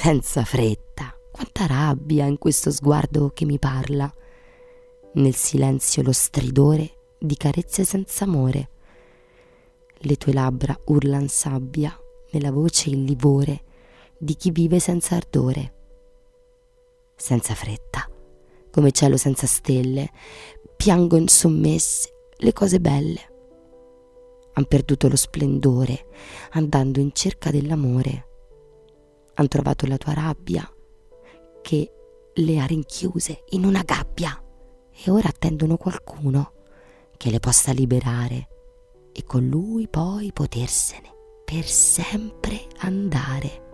senza fretta. Quanta rabbia in questo sguardo che mi parla. Nel silenzio lo stridore di carezze senza amore. Le tue labbra urlan sabbia, nella voce il livore di chi vive senza ardore. Senza fretta, come cielo senza stelle, piango insommesse le cose belle. Han perduto lo splendore, andando in cerca dell'amore. Han trovato la tua rabbia, che le ha rinchiuse in una gabbia, e ora attendono qualcuno che le possa liberare e con lui poi potersene per sempre andare.